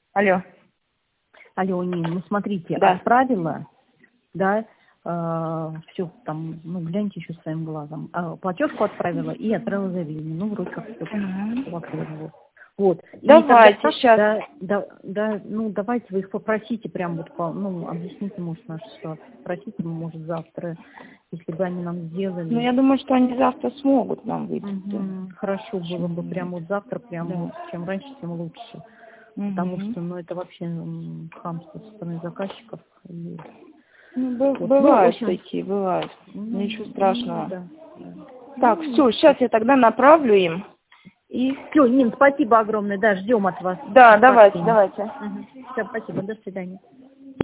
Алло. Алло, Нин, ну смотрите, Да. отправила, да, все там, ну гляньте еще своим глазом. Платежку отправила и отправила заявление. Ну, вроде как все по-прежнему. Вот. Давайте И тогда, сейчас. ну давайте вы их попросите, прям вот, ну, объясните, может, нашу ситуацию. Спросите, может, завтра, если бы они нам сделали. Ну, я думаю, что они завтра смогут нам выйти. Хорошо было бы прям вот завтра, прям Да. вот, чем раньше, тем лучше. Потому что, ну, это вообще хамство со стороны заказчиков. И... Ну, Вот. бывает Ну, такие, бывает. Ничего страшного. Да. Так, все, сейчас я тогда направлю им. И... Все, Нин, спасибо огромное, да, ждем от вас. Да, давайте. Все, спасибо, до свидания.